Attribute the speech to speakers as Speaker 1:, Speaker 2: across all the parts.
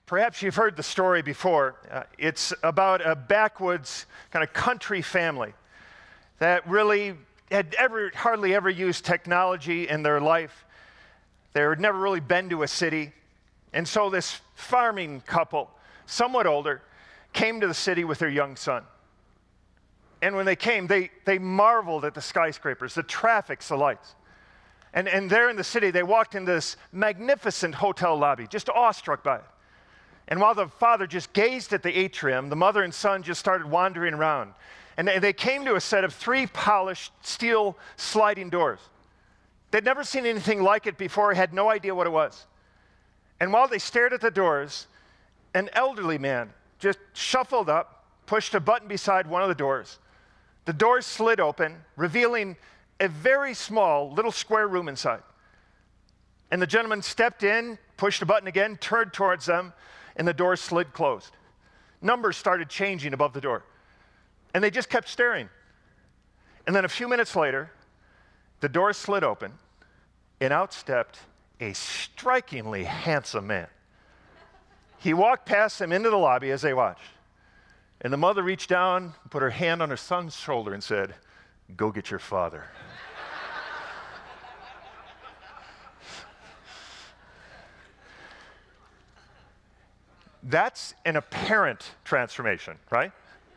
Speaker 1: Perhaps you've heard the story before. It's about a backwoods kind of country family that really had hardly ever used technology in their life. They had never really been to a city. And so this farming couple, somewhat older, came to the city with their young son. And when they came, they marveled at the skyscrapers, the traffic, the lights. And there in the city, they walked into this magnificent hotel lobby, just awestruck by it. And while the father just gazed at the atrium, the mother and son just started wandering around. And they came to a set of 3 polished steel sliding doors. They'd never seen anything like it before, had no idea what it was. And while they stared at the doors, an elderly man just shuffled up, pushed a button beside one of the doors. The doors slid open, revealing a very small little square room inside. And the gentleman stepped in, pushed a button again, turned towards them, and the door slid closed. Numbers started changing above the door. And they just kept staring. And then a few minutes later, the door slid open, and out stepped a strikingly handsome man. He walked past them into the lobby as they watched. And the mother reached down, put her hand on her son's shoulder and said, "Go get your father." That's an apparent transformation, right?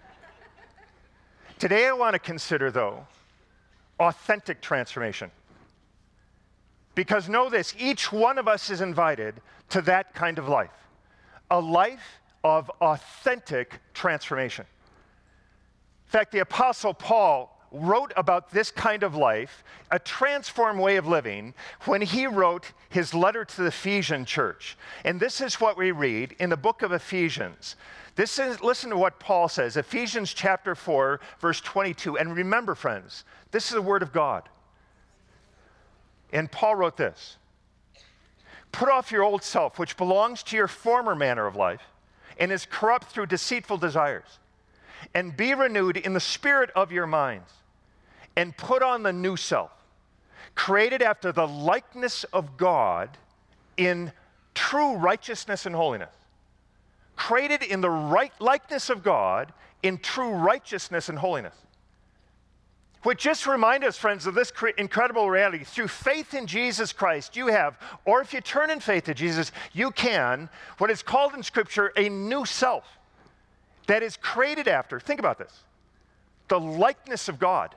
Speaker 1: Today I want to consider, though, authentic transformation. Because know this, each one of us is invited to that kind of life. A life of authentic transformation. In fact, the Apostle Paul wrote about this kind of life, a transformed way of living, when he wrote his letter to the Ephesian church. And this is what we read in the book of Ephesians. Listen to what Paul says, Ephesians chapter 4, verse 22. And remember, friends, this is the word of God. And Paul wrote this: "Put off your old self, which belongs to your former manner of life, and is corrupt through deceitful desires, and be renewed in the spirit of your minds, and put on the new self, created after the likeness of God in true righteousness and holiness." Created in the right likeness of God in true righteousness and holiness. Which just remind us, friends, of this incredible reality. Through faith in Jesus Christ, you have, or if you turn in faith to Jesus, you can, what is called in Scripture a new self that is created after, think about this, the likeness of God.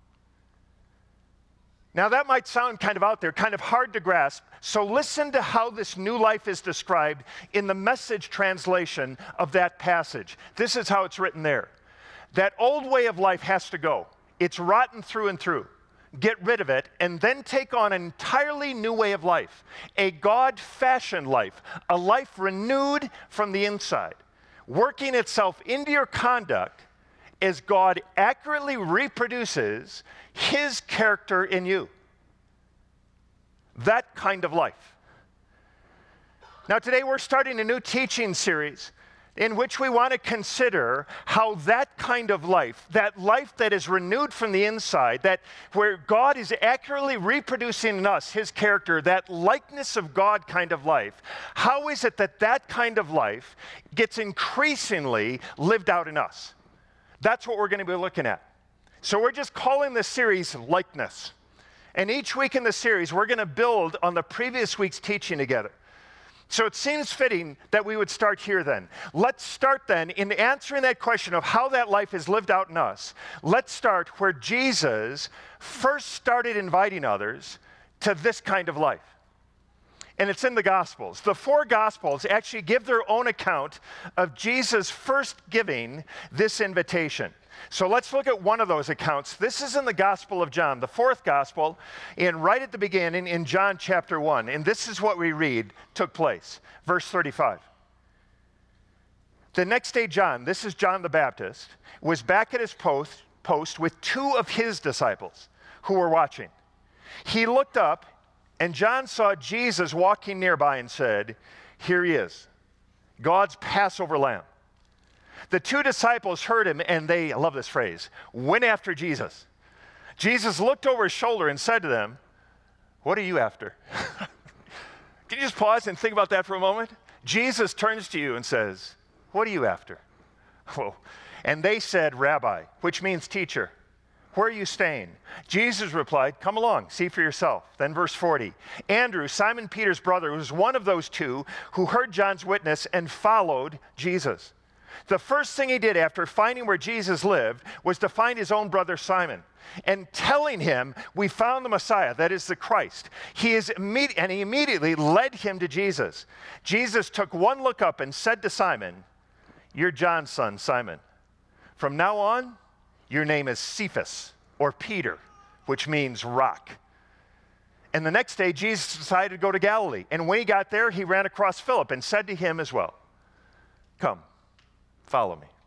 Speaker 1: Now that might sound kind of out there, kind of hard to grasp, so listen to how this new life is described in the Message translation of that passage. This is how it's written there. That old way of life has to go. It's rotten through and through. Get rid of it, and then take on an entirely new way of life, a God-fashioned life, a life renewed from the inside, working itself into your conduct as God accurately reproduces His character in you. That kind of life. Now today we're starting a new teaching series in which we want to consider how that kind of life, that life that is renewed from the inside, that where God is accurately reproducing in us His character, that likeness of God kind of life, how is it that that kind of life gets increasingly lived out in us? That's what we're going to be looking at. So we're just calling this series Likeness. And each week in the series, we're going to build on the previous week's teaching together. So it seems fitting that we would start here then. Let's start then in answering that question of how that life is lived out in us. Let's start where Jesus first started inviting others to this kind of life. And it's in the Gospels. The 4 Gospels actually give their own account of Jesus first giving this invitation. So let's look at one of those accounts. This is in the Gospel of John, the 4th Gospel, and right at the beginning in John chapter 1. And this is what we read took place. Verse 35. The next day John, this is John the Baptist, was back at his post with 2 of his disciples who were watching. He looked up, and John saw Jesus walking nearby and said, "Here he is, God's Passover lamb." The 2 disciples heard him, and they, I love this phrase, went after Jesus. Jesus looked over his shoulder and said to them, "What are you after?" Can you just pause and think about that for a moment? Jesus turns to you and says, "What are you after?" Oh, and they said, "Rabbi," which means teacher. "Where are you staying?" Jesus replied, "Come along, see for yourself." Then verse 40, Andrew, Simon Peter's brother, was one of those two who heard John's witness and followed Jesus. The first thing he did after finding where Jesus lived was to find his own brother Simon and telling him, "We found the Messiah," that is the Christ. He immediately led him to Jesus. Jesus took one look up and said to Simon, "You're John's son, Simon. From now on, your name is Cephas," or Peter, which means rock. And the next day, Jesus decided to go to Galilee. And when he got there, he ran across Philip and said to him as well, "Come, follow me."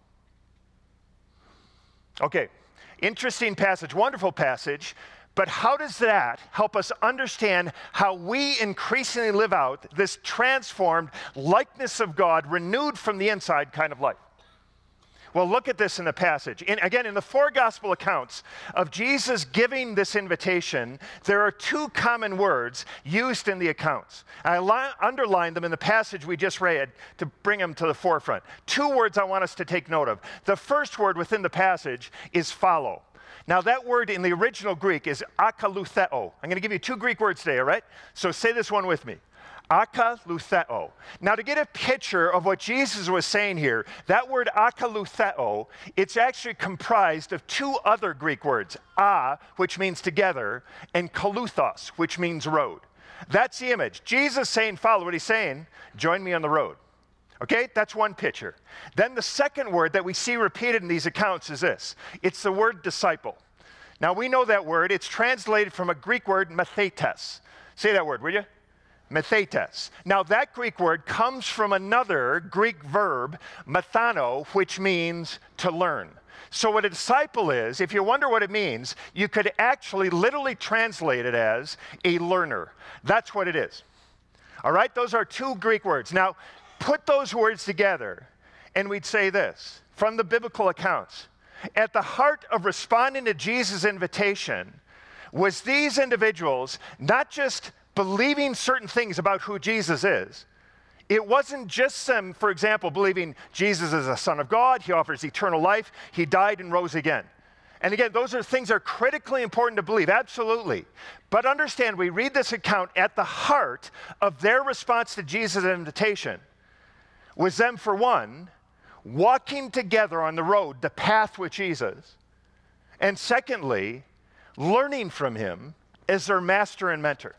Speaker 1: Okay, interesting passage, wonderful passage, but how does that help us understand how we increasingly live out this transformed likeness of God, renewed from the inside kind of life? Well, look at this in the passage. Again, in the four gospel accounts of Jesus giving this invitation, there are two common words used in the accounts. I underlined them in the passage we just read to bring them to the forefront. Two words I want us to take note of. The first word within the passage is follow. Now, that word in the original Greek is akalutheo. I'm going to give you two Greek words today, all right? So say this one with me. Akalutheo. Now, to get a picture of what Jesus was saying here, that word akalutheo, it's actually comprised of two other Greek words, which means together, and kaluthos, which means road. That's the image. Jesus saying, follow. What he's saying, join me on the road. Okay, that's one picture. Then the second word that we see repeated in these accounts is this. It's the word disciple. Now, we know that word. It's translated from a Greek word, mathetes. Say that word, will you? Mathetes. Now, that Greek word comes from another Greek verb, mathano, which means to learn. So what a disciple is, if you wonder what it means, you could actually literally translate it as a learner. That's what it is. All right? Those are two Greek words. Now, put those words together, and we'd say this, from the biblical accounts. At the heart of responding to Jesus' invitation was these individuals not just believing certain things about who Jesus is. It wasn't just them, for example, believing Jesus is the Son of God, he offers eternal life, he died and rose again. And again, those are things that are critically important to believe, absolutely. But understand, we read this account at the heart of their response to Jesus' invitation was them, for one, walking together on the road, the path with Jesus, and secondly, learning from him as their master and mentor.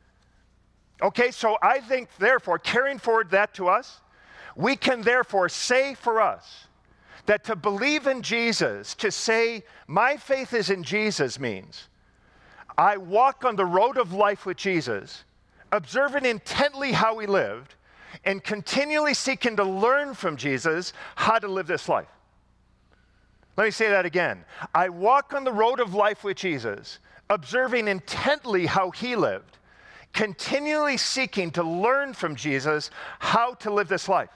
Speaker 1: Okay, so I think, therefore, carrying forward that to us, we can therefore say for us that to believe in Jesus, to say, my faith is in Jesus, means I walk on the road of life with Jesus, observing intently how he lived, and continually seeking to learn from Jesus how to live this life. Let me say that again. I walk on the road of life with Jesus, observing intently how he lived, continually seeking to learn from Jesus how to live this life.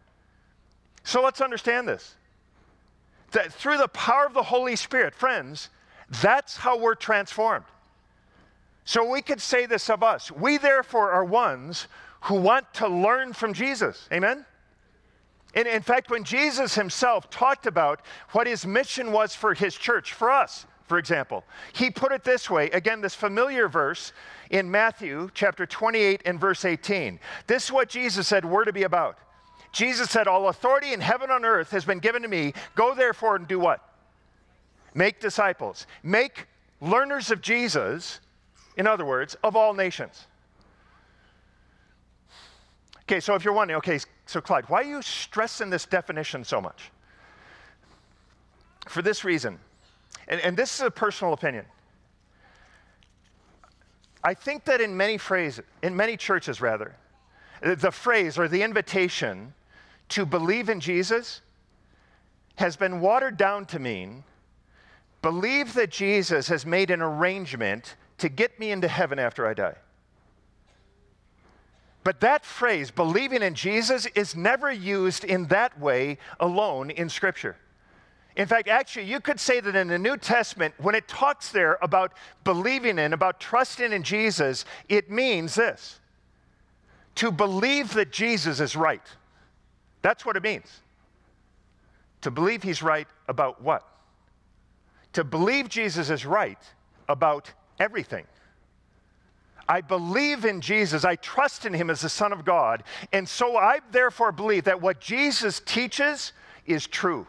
Speaker 1: So let's understand this. That through the power of the Holy Spirit, friends, that's how we're transformed. So we could say this of us. We therefore are ones who want to learn from Jesus. Amen? And in fact, when Jesus himself talked about what his mission was for his church, for us, for example, he put it this way, again, this familiar verse in Matthew chapter 28 and verse 18. This is what Jesus said we're to be about. Jesus said, all authority in heaven and on earth has been given to me. Go therefore and do what? Make disciples. Make learners of Jesus, in other words, of all nations. Okay, so if you're wondering, okay, so Clyde, why are you stressing this definition so much? For this reason, and this is a personal opinion. I think that in many churches, the phrase or the invitation to believe in Jesus has been watered down to mean, believe that Jesus has made an arrangement to get me into heaven after I die. But that phrase, believing in Jesus, is never used in that way alone in Scripture. In fact, actually, you could say that in the New Testament, when it talks there about believing in, about trusting in Jesus, it means this: to believe that Jesus is right. That's what it means. To believe he's right about what? To believe Jesus is right about everything. I believe in Jesus. I trust in him as the Son of God. And so I therefore believe that what Jesus teaches is true.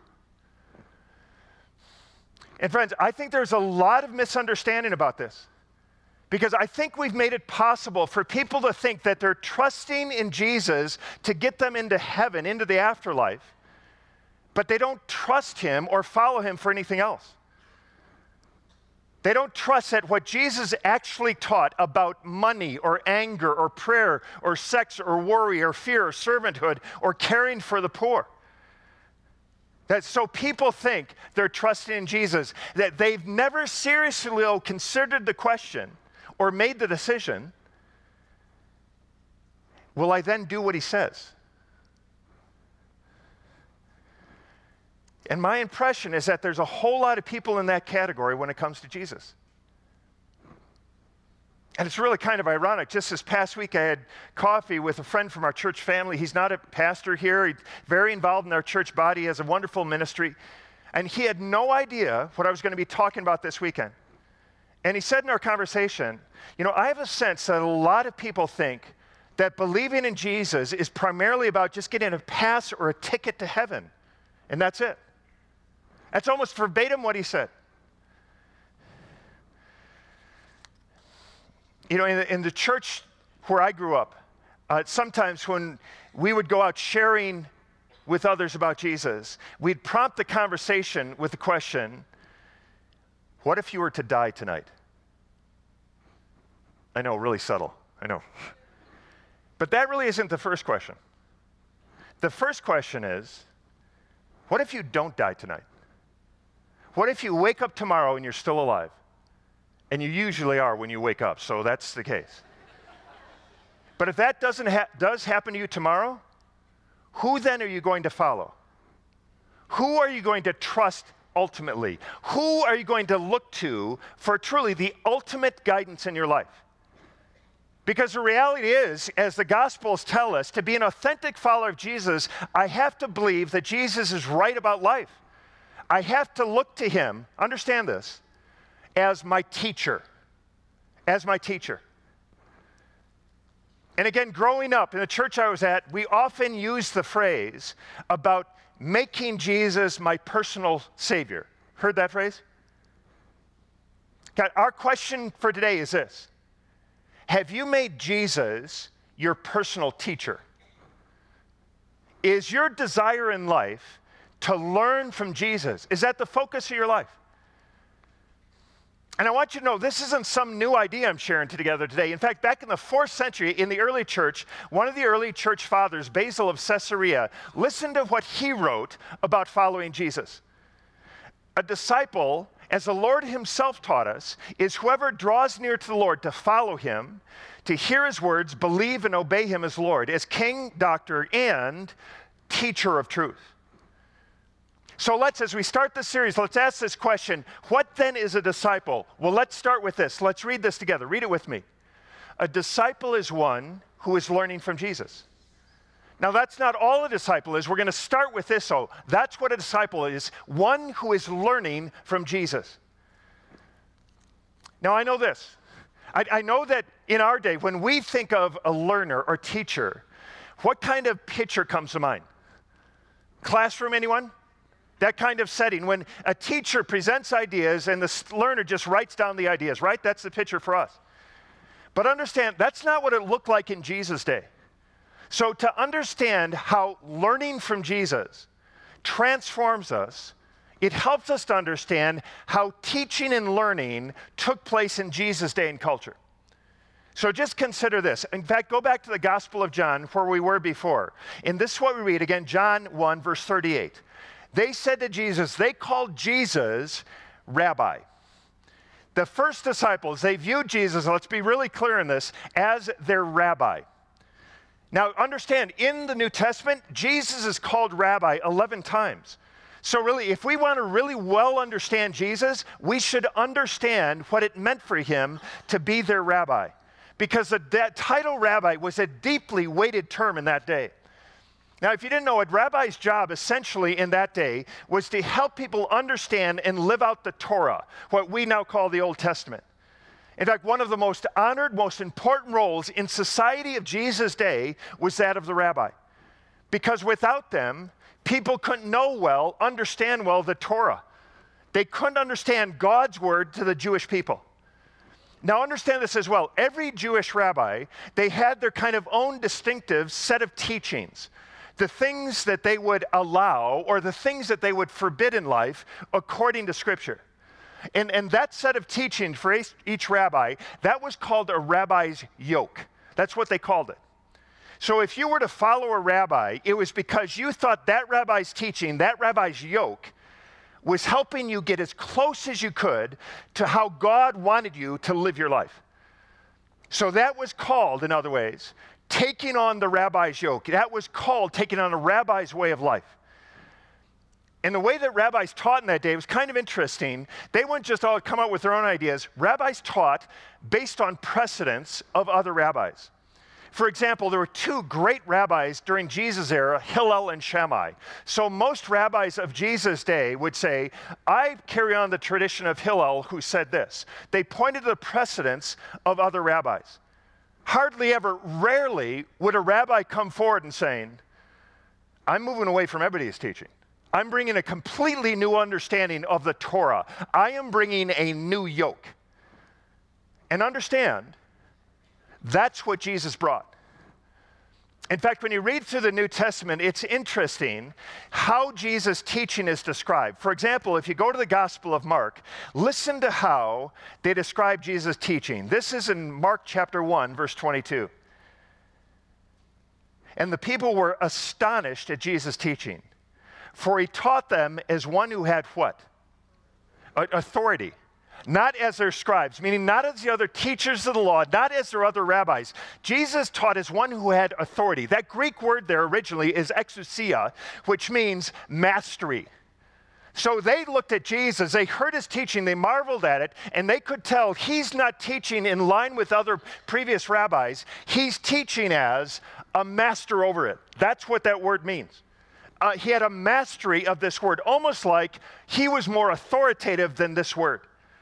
Speaker 1: And friends, I think there's a lot of misunderstanding about this, because I think we've made it possible for people to think that they're trusting in Jesus to get them into heaven, into the afterlife, but they don't trust him or follow him for anything else. They don't trust that what Jesus actually taught about money or anger or prayer or sex or worry or fear or servanthood or caring for the poor. So people think they're trusting in Jesus, that they've never seriously considered the question or made the decision, will I then do what he says? And my impression is that there's a whole lot of people in that category when it comes to Jesus. And it's really kind of ironic. Just this past week, I had coffee with a friend from our church family. He's not a pastor here. He's very involved in our church body. He has a wonderful ministry. And he had no idea what I was going to be talking about this weekend. And he said in our conversation, I have a sense that a lot of people think that believing in Jesus is primarily about just getting a pass or a ticket to heaven. And that's it. That's almost verbatim what he said. In the church where I grew up, sometimes when we would go out sharing with others about Jesus, we'd prompt the conversation with the question, what if you were to die tonight? I know, really subtle, I know. But that really isn't the first question. The first question is, what if you don't die tonight? What if you wake up tomorrow and you're still alive? And you usually are when you wake up, so that's the case. But if that does happen to you tomorrow, who then are you going to follow? Who are you going to trust ultimately? Who are you going to look to for truly the ultimate guidance in your life? Because the reality is, as the Gospels tell us, to be an authentic follower of Jesus, I have to believe that Jesus is right about life. I have to look to him, understand this, as my teacher. As my teacher. And again, growing up in the church I was at, we often use the phrase about making Jesus my personal Savior. Heard that phrase? God, our question for today is this. Have you made Jesus your personal teacher? Is your desire in life to learn from Jesus? Is that the focus of your life? And I want you to know, this isn't some new idea I'm sharing together today. In fact, back in the 4th century, in the early church, one of the early church fathers, Basil of Caesarea, listen to what he wrote about following Jesus. A disciple, as the Lord himself taught us, is whoever draws near to the Lord to follow him, to hear his words, believe and obey him as Lord, as King, Doctor, and Teacher of truth. So as we start this series, let's ask this question, what then is a disciple? Well, let's start with this. Let's read this together. Read it with me. A disciple is one who is learning from Jesus. Now, that's not all a disciple is. We're going to start with this, though. That's what a disciple is, one who is learning from Jesus. Now, I know this. I know that in our day, when we think of a learner or teacher, what kind of picture comes to mind? Classroom, anyone? That kind of setting, when a teacher presents ideas and the learner just writes down the ideas, right? That's the picture for us. But understand, that's not what it looked like in Jesus' day. So to understand how learning from Jesus transforms us, it helps us to understand how teaching and learning took place in Jesus' day and culture. So just consider this. In fact, go back to the Gospel of John where we were before. And this is what we read, again, John 1, verse 38. They said to Jesus, they called Jesus Rabbi. The first disciples, they viewed Jesus, let's be really clear in this, as their rabbi. Now understand, in the New Testament, Jesus is called Rabbi 11 times. So really, if we want to really well understand Jesus, we should understand what it meant for him to be their rabbi. because that title rabbi was a deeply weighted term in that day. Now, if you didn't know it, rabbi's job essentially in that day was to help people understand and live out the Torah, what we now call the Old Testament. In fact, one of the most honored, most important roles in society of Jesus' day was that of the rabbi. Because without them, people couldn't know well, understand well the Torah. They couldn't understand God's word to the Jewish people. Now understand this as well. Every Jewish rabbi, they had their kind of own distinctive set of teachings. The things that they would allow or the things that they would forbid in life according to Scripture. And that set of teaching for each rabbi, that was called a rabbi's yoke. That's what they called it. So if you were to follow a rabbi, it was because you thought that rabbi's teaching, that rabbi's yoke, was helping you get as close as you could to how God wanted you to live your life. So that was called, in other ways, taking on the rabbi's yoke. That was called taking on a rabbi's way of life. And the way that rabbis taught in that day was kind of interesting. They wouldn't just all come up with their own ideas. Rabbis taught based on precedents of other rabbis. For example, there were two great rabbis during Jesus' era, Hillel and Shammai. So most rabbis of Jesus' day would say, I carry on the tradition of Hillel who said this. They pointed to the precedents of other rabbis. Hardly ever, rarely would a rabbi come forward and saying, I'm moving away from everybody's teaching. I'm bringing a completely new understanding of the Torah. I am bringing a new yoke. And understand, that's what Jesus brought. In fact, when you read through the New Testament, it's interesting how Jesus' teaching is described. For example, if you go to the Gospel of Mark, listen to how they describe Jesus' teaching. This is in Mark chapter 1, verse 22. And the people were astonished at Jesus' teaching, for he taught them as one who had what? Authority. Not as their scribes, meaning not as the other teachers of the law, not as their other rabbis. Jesus taught as one who had authority. That Greek word there originally is exousia, which means mastery. So they looked at Jesus, they heard his teaching, they marveled at it, and they could tell he's not teaching in line with other previous rabbis. He's teaching as a master over it. That's what that word means. He had a mastery of this word, almost like he was more authoritative than this word.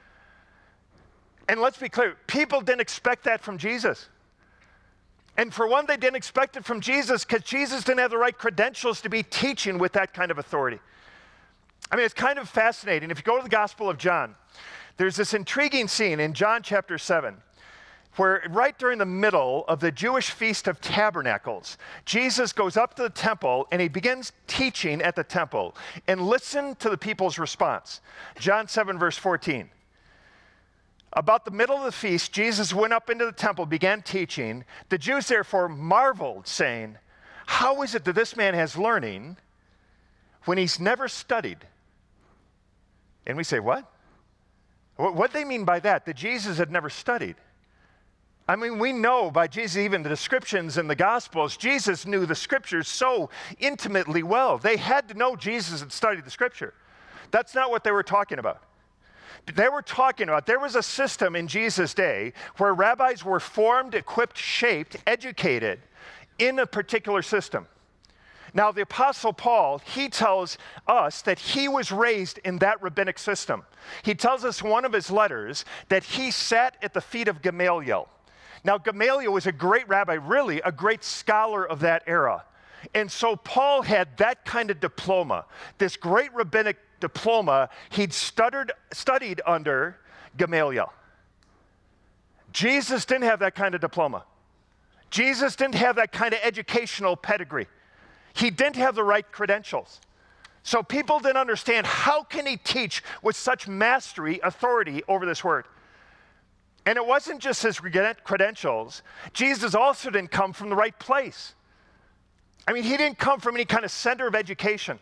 Speaker 1: And let's be clear, people didn't expect that from Jesus. And for one, they didn't expect it from Jesus because Jesus didn't have the right credentials to be teaching with that kind of authority. I mean, it's kind of fascinating. If you go to the Gospel of John, there's this intriguing scene in John chapter 7, where right during the middle of the Jewish Feast of Tabernacles, Jesus goes up to the temple and he begins teaching at the temple. And listen to the people's response. John 7, verse 14. About the middle of the feast, Jesus went up into the temple, began teaching. The Jews therefore marveled, saying, how is it that this man has learning when he's never studied? And we say, what? What they mean by that? That Jesus had never studied. I mean, we know by Jesus, even the descriptions in the Gospels, Jesus knew the Scriptures so intimately well. They had to know Jesus had studied the Scripture. That's not what they were talking about. They were talking about, there was a system in Jesus' day where rabbis were formed, equipped, shaped, educated in a particular system. Now, the Apostle Paul, he tells us that he was raised in that rabbinic system. He tells us in one of his letters that he sat at the feet of Gamaliel. Now, Gamaliel was a great rabbi, really a great scholar of that era. And so Paul had that kind of diploma, this great rabbinic diploma. He'd studied under Gamaliel. Jesus didn't have that kind of diploma. Jesus didn't have that kind of educational pedigree. He didn't have the right credentials. So people didn't understand, how can he teach with such mastery, authority over this word? And it wasn't just his credentials. Jesus also didn't come from the right place. I mean, he didn't come from any kind of center of education.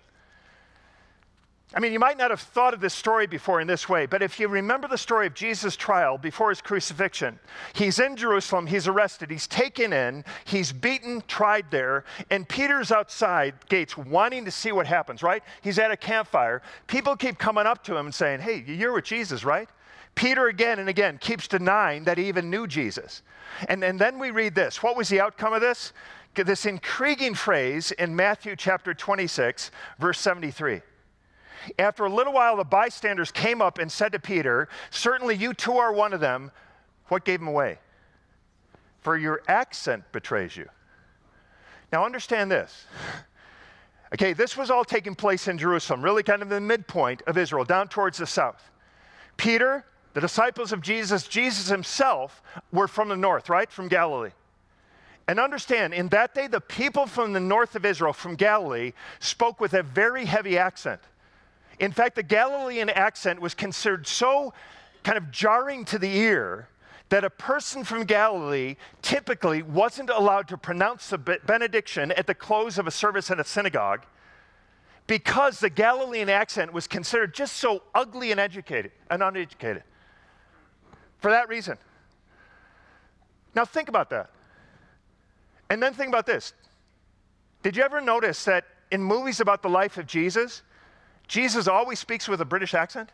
Speaker 1: I mean, you might not have thought of this story before in this way, but if you remember the story of Jesus' trial before his crucifixion, he's in Jerusalem, he's arrested, he's taken in, he's beaten, tried there, and Peter's outside gates wanting to see what happens, right? He's at a campfire. People keep coming up to him and saying, hey, you're with Jesus, right? Peter again and again keeps denying that he even knew Jesus. And then we read this. What was the outcome of this? This intriguing phrase in Matthew chapter 26, verse 73. After a little while, the bystanders came up and said to Peter, "Certainly you too are one of them." What gave him away? "For your accent betrays you." Now understand this. Okay, this was all taking place in Jerusalem, really kind of the midpoint of Israel, down towards the south. Peter, the disciples of Jesus, Jesus himself, were from the north, right? From Galilee. And understand, in that day, the people from the north of Israel, from Galilee, spoke with a very heavy accent. In fact, the Galilean accent was considered so kind of jarring to the ear that a person from Galilee typically wasn't allowed to pronounce the benediction at the close of a service in a synagogue because the Galilean accent was considered just so ugly and uneducated. For that reason. Now think about that. And then think about this. Did you ever notice that in movies about the life of Jesus, Jesus always speaks with a British accent?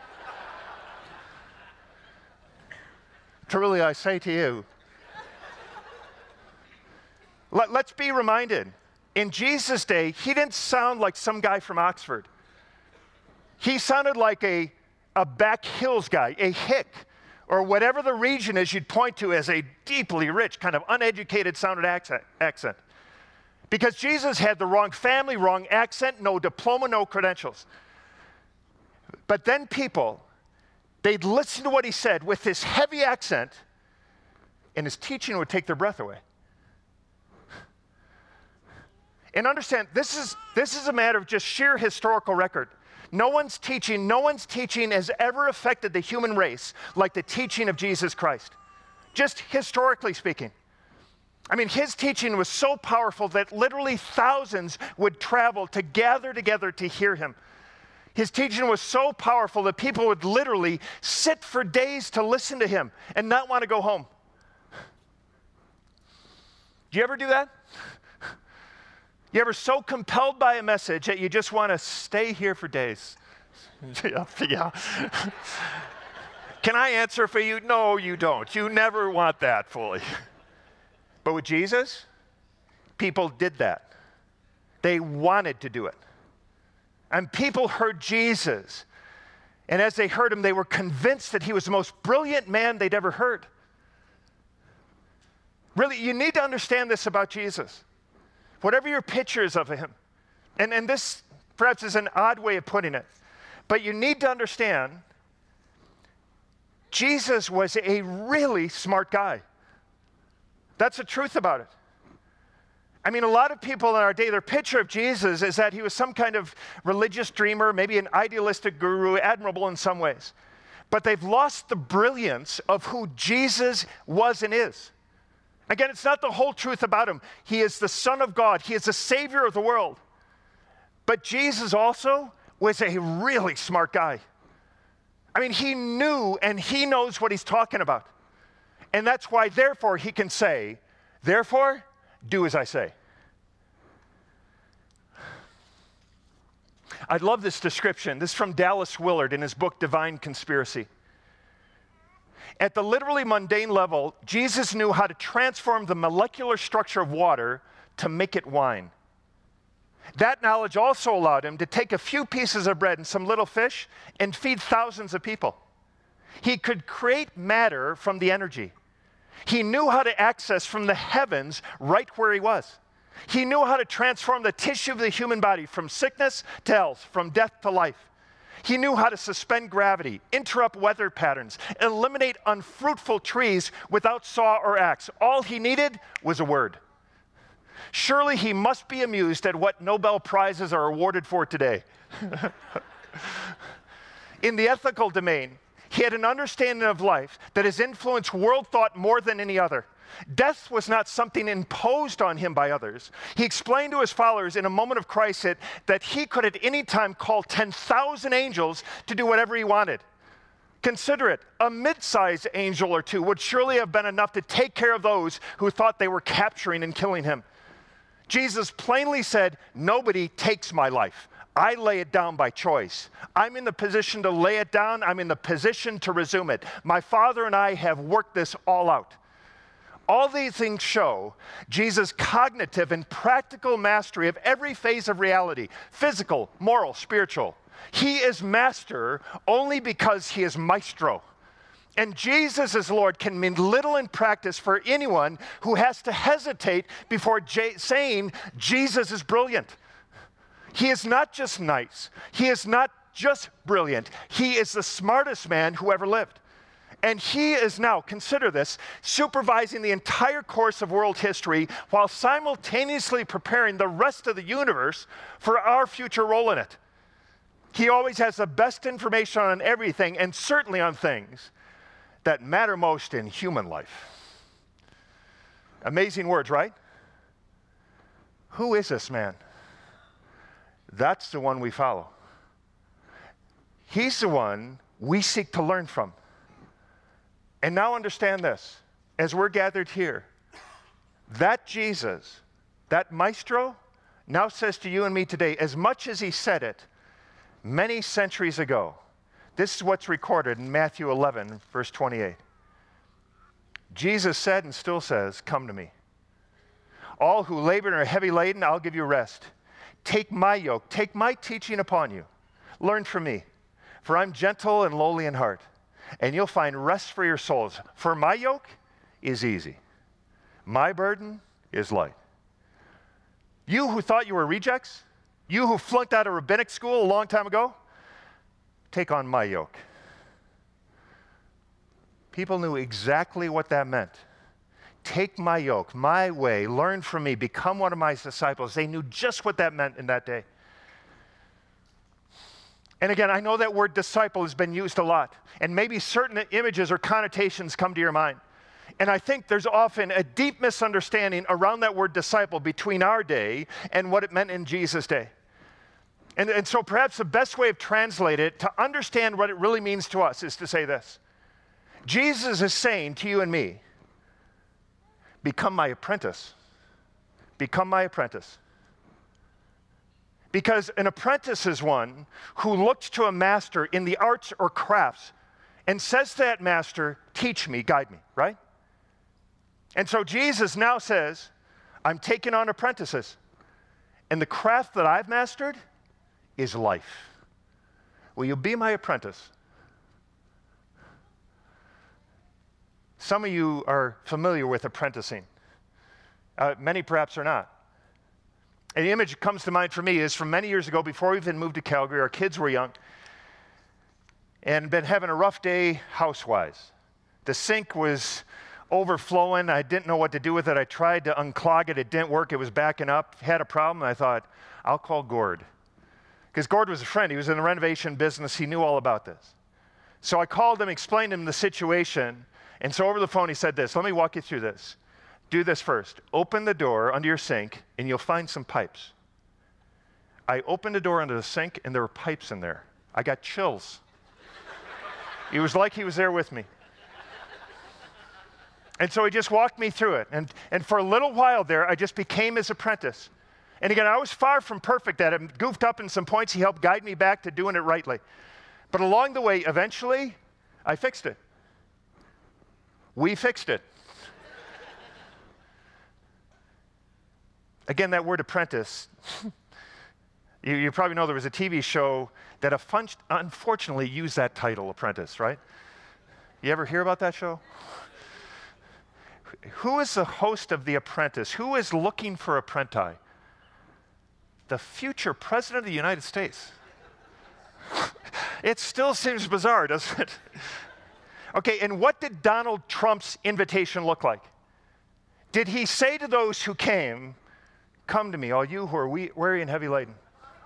Speaker 1: Truly I say to you. Let's be reminded, in Jesus' day, he didn't sound like some guy from Oxford. He sounded like a back hills guy, a hick, or whatever the region is you'd point to as a deeply rich, kind of uneducated sounded accent. Because Jesus had the wrong family, wrong accent, no diploma, no credentials. But then people, they'd listen to what he said with this heavy accent, and his teaching would take their breath away. And understand, this is a matter of just sheer historical record. No one's teaching has ever affected the human race like the teaching of Jesus Christ. Just historically speaking. I mean, his teaching was so powerful that literally thousands would travel to gather together to hear him. His teaching was so powerful that people would literally sit for days to listen to him and not want to go home. Do you ever do that? You ever so compelled by a message that you just want to stay here for days? Yeah. Can I answer for you? No, you don't. You never want that fully. But with Jesus, people did that. They wanted to do it. And people heard Jesus. And as they heard him, they were convinced that he was the most brilliant man they'd ever heard. Really, you need to understand this about Jesus. Whatever your picture is of him, and this perhaps is an odd way of putting it, but you need to understand Jesus was a really smart guy. That's the truth about it. I mean, a lot of people in our day, their picture of Jesus is that he was some kind of religious dreamer, maybe an idealistic guru, admirable in some ways. But they've lost the brilliance of who Jesus was and is. Again, it's not the whole truth about him. He is the Son of God. He is the Savior of the world. But Jesus also was a really smart guy. I mean, he knew and he knows what he's talking about. And that's why, therefore, he can say, therefore, do as I say. I love this description. This is from Dallas Willard in his book, Divine Conspiracy. At the literally mundane level, Jesus knew how to transform the molecular structure of water to make it wine. That knowledge also allowed him to take a few pieces of bread and some little fish and feed thousands of people. He could create matter from the energy. He knew how to access from the heavens right where he was. He knew how to transform the tissue of the human body from sickness to health, from death to life. He knew how to suspend gravity, interrupt weather patterns, eliminate unfruitful trees without saw or axe. All he needed was a word. Surely he must be amused at what Nobel Prizes are awarded for today. In the ethical domain, he had an understanding of life that has influenced world thought more than any other. Death was not something imposed on him by others. He explained to his followers in a moment of crisis that he could at any time call 10,000 angels to do whatever he wanted. Consider it, a mid-sized angel or two would surely have been enough to take care of those who thought they were capturing and killing him. Jesus plainly said, nobody takes my life. I lay it down by choice. I'm in the position to lay it down. I'm in the position to resume it. My Father and I have worked this all out. All these things show Jesus' cognitive and practical mastery of every phase of reality, physical, moral, spiritual. He is master only because he is maestro. And Jesus as Lord can mean little in practice for anyone who has to hesitate before saying Jesus is brilliant. He is not just nice. He is not just brilliant. He is the smartest man who ever lived. And he is now, consider this, supervising the entire course of world history while simultaneously preparing the rest of the universe for our future role in it. He always has the best information on everything, and certainly on things that matter most in human life. Amazing words, right? Who is this man? That's the one we follow. He's the one we seek to learn from. And now understand this, as we're gathered here, that Jesus, that maestro, now says to you and me today, as much as he said it many centuries ago, this is what's recorded in Matthew 11, verse 28. Jesus said and still says, "Come to me. All who labor and are heavy laden, I'll give you rest. Take my yoke, take my teaching upon you. Learn from me, for I'm gentle and lowly in heart, and you'll find rest for your souls. For my yoke is easy. My burden is light." You who thought you were rejects, you who flunked out of rabbinic school a long time ago, take on my yoke. People knew exactly what that meant. Take my yoke, my way, learn from me, become one of my disciples. They knew just what that meant in that day. And again, I know that word disciple has been used a lot, and maybe certain images or connotations come to your mind. And I think there's often a deep misunderstanding around that word disciple between our day and what it meant in Jesus' day. And so perhaps the best way of translating it, to understand what it really means to us, is to say this. Jesus is saying to you and me, become my apprentice. Become my apprentice. Because an apprentice is one who looks to a master in the arts or crafts and says to that master, teach me, guide me, right? And so Jesus now says, I'm taking on apprentices. And the craft that I've mastered is life. Will you be my apprentice? Some of you are familiar with apprenticing. Many perhaps are not. And the image that comes to mind for me is from many years ago, before we even moved to Calgary, our kids were young and been having a rough day house-wise. The sink was overflowing. I didn't know what to do with it. I tried to unclog it. It didn't work. It was backing up. Had a problem. And I thought, I'll call Gord. Because Gord was a friend. He was in the renovation business. He knew all about this. So I called him, explained to him the situation. And so over the phone, he said this. Let me walk you through this. Do this first. Open the door under your sink, and you'll find some pipes. I opened the door under the sink, and there were pipes in there. I got chills. It was like he was there with me. And so he just walked me through it. And for a little while there, I just became his apprentice. And again, I was far from perfect at it. Goofed up in some points. He helped guide me back to doing it rightly. But along the way, eventually, I fixed it. We fixed it. Again, that word apprentice, you probably know there was a TV show that unfortunately used that title, Apprentice, right? You ever hear about that show? Who is the host of The Apprentice? Who is looking for apprenti? The future president of the United States. It still seems bizarre, doesn't it? Okay, and what did Donald Trump's invitation look like? Did he say to those who came, come to me, all you who are weary and heavy laden?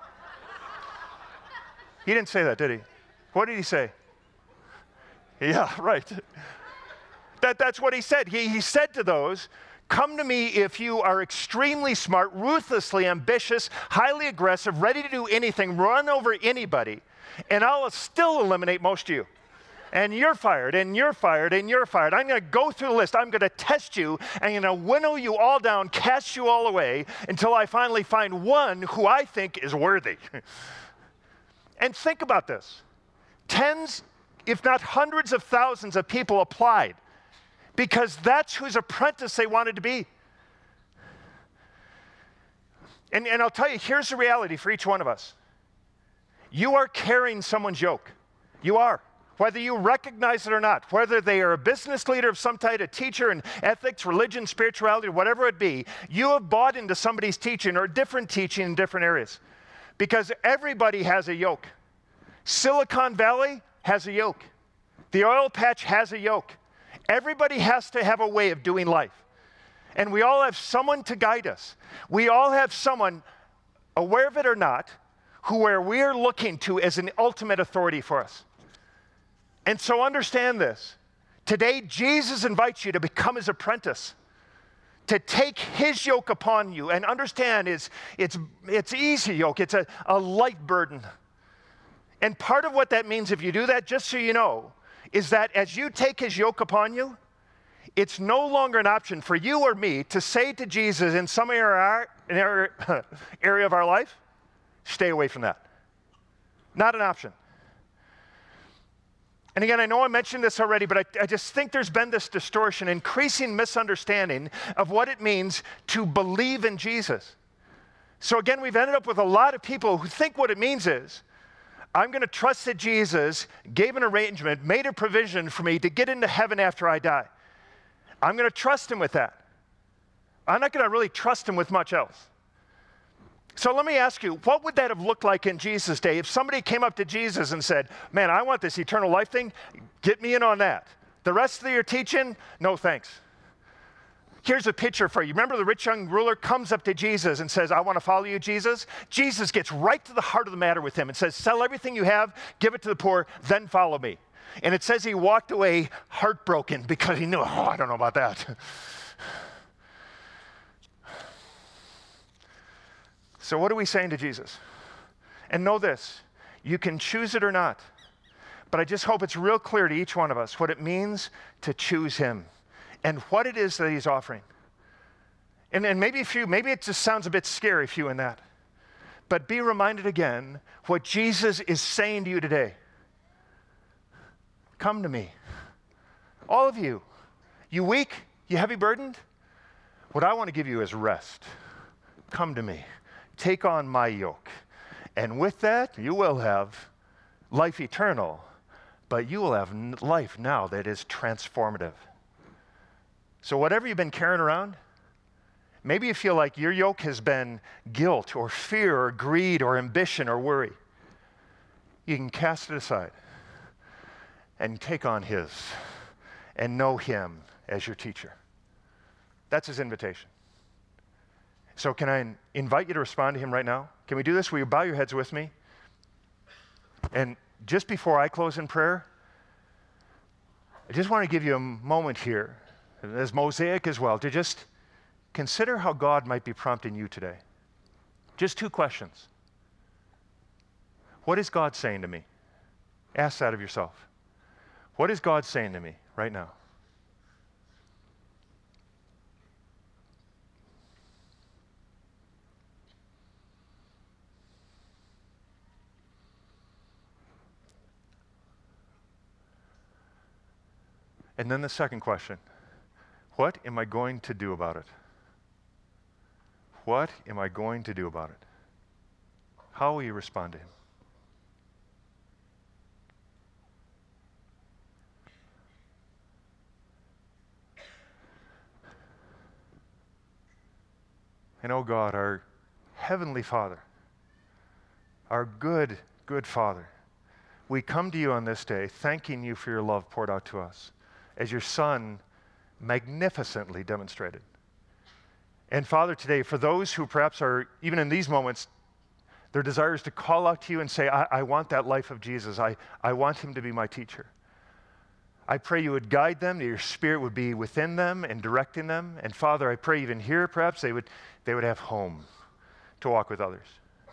Speaker 1: He didn't say that, did he? What did he say? Yeah, right. That's what he said. He said to those, come to me if you are extremely smart, ruthlessly ambitious, highly aggressive, ready to do anything, run over anybody, and I'll still eliminate most of you. And you're fired, and you're fired, and you're fired. I'm going to go through the list. I'm going to test you. I'm going to winnow you all down, cast you all away until I finally find one who I think is worthy. And think about this. Tens, if not hundreds of thousands of people applied because that's whose apprentice they wanted to be. And I'll tell you, here's the reality for each one of us. You are carrying someone's yoke. You are. Whether you recognize it or not, whether they are a business leader of some type, a teacher in ethics, religion, spirituality, whatever it be, you have bought into somebody's teaching or different teaching in different areas. Because everybody has a yoke. Silicon Valley has a yoke. The oil patch has a yoke. Everybody has to have a way of doing life. And we all have someone to guide us. We all have someone, aware of it or not, where we are looking to as an ultimate authority for us. And so understand this. Today, Jesus invites you to become his apprentice, to take his yoke upon you. And understand it's easy yoke. It's a light burden. And part of what that means, if you do that, just so you know, is that as you take his yoke upon you, it's no longer an option for you or me to say to Jesus in some area of our life, stay away from that. Not an option. And again, I know I mentioned this already, but I just think there's been this distortion, increasing misunderstanding of what it means to believe in Jesus. So again, we've ended up with a lot of people who think what it means is, I'm going to trust that Jesus gave an arrangement, made a provision for me to get into heaven after I die. I'm going to trust him with that. I'm not going to really trust him with much else. So let me ask you, what would that have looked like in Jesus' day if somebody came up to Jesus and said, man, I want this eternal life thing, get me in on that. The rest of your teaching, no thanks. Here's a picture for you. Remember the rich young ruler comes up to Jesus and says, I want to follow you, Jesus? Jesus gets right to the heart of the matter with him and says, sell everything you have, give it to the poor, then follow me. And it says he walked away heartbroken because he knew, I don't know about that. So what are we saying to Jesus? And know this, you can choose it or not, but I just hope it's real clear to each one of us what it means to choose him and what it is that he's offering. And maybe it just sounds a bit scary for you in that, but be reminded again what Jesus is saying to you today. Come to me. All of you. You weak? You heavy burdened? What I want to give you is rest. Come to me. Take on my yoke. And with that, you will have life eternal, but you will have life now that is transformative. So whatever you've been carrying around, maybe you feel like your yoke has been guilt or fear or greed or ambition or worry. You can cast it aside and take on his and know him as your teacher. That's his invitation. So can I invite you to respond to him right now? Can we do this? Will you bow your heads with me? And just before I close in prayer, I just want to give you a moment here, as Mosaic as well, to just consider how God might be prompting you today. Just 2 questions. What is God saying to me? Ask that of yourself. What is God saying to me right now? And then the second question, what am I going to do about it? What am I going to do about it? How will you respond to him? And oh God, our Heavenly Father, our good, good Father, we come to you on this day thanking you for your love poured out to us, as your Son magnificently demonstrated. And Father, today, for those who perhaps are, even in these moments, their desire is to call out to you and say, I want that life of Jesus. I want him to be my teacher. I pray you would guide them, that your Spirit would be within them and directing them. And Father, I pray even here, perhaps they would have home to walk with others.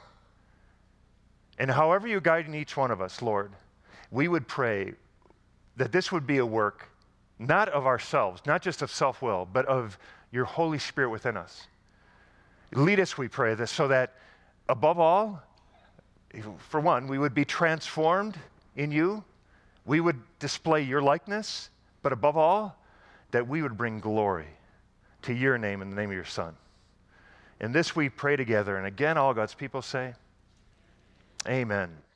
Speaker 1: And however you're guiding each one of us, Lord, we would pray that this would be a work not of ourselves, not just of self-will, but of your Holy Spirit within us. Lead us, we pray, this so that above all, for one, we would be transformed in you. We would display your likeness, but above all, that we would bring glory to your name in the name of your Son. In this we pray together, and again, all God's people say, amen.